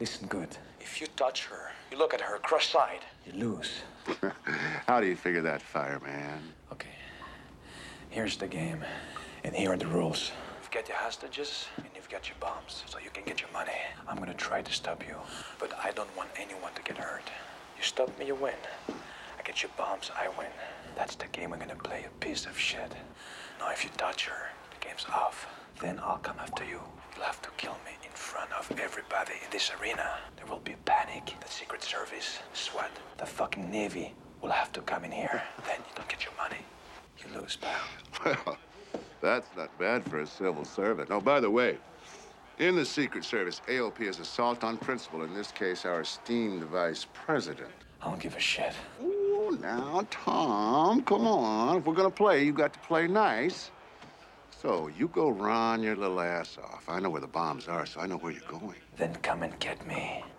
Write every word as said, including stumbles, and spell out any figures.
Listen good. If you touch her, you look at her cross-eyed, you lose. How do you figure that, fireman? Okay. Here's the game, and here are the rules. You've got your hostages, and you've got your bombs, so you can get your money. I'm gonna try to stop you. But I don't want anyone to get hurt. You stop me, you win. I get your bombs, I win. That's the game we're gonna play, you piece of shit. Now, if you touch her, the game's off. Then I'll come after you. You'll have to kill me in front of everybody in this arena. There will be panic. The Secret Service, SWAT, the fucking Navy will have to come in here. Then you don't get your money. You lose, pal. Well, that's not bad for a civil servant. Oh, by the way, in the Secret Service, A O P is assault on principal. In this case, our esteemed vice president. I don't give a shit. Ooh, now, Tom, come on. If we're gonna play, you got to play nice. So, you go run your little ass off. I know where the bombs are, so I know where you're going. Then come and get me.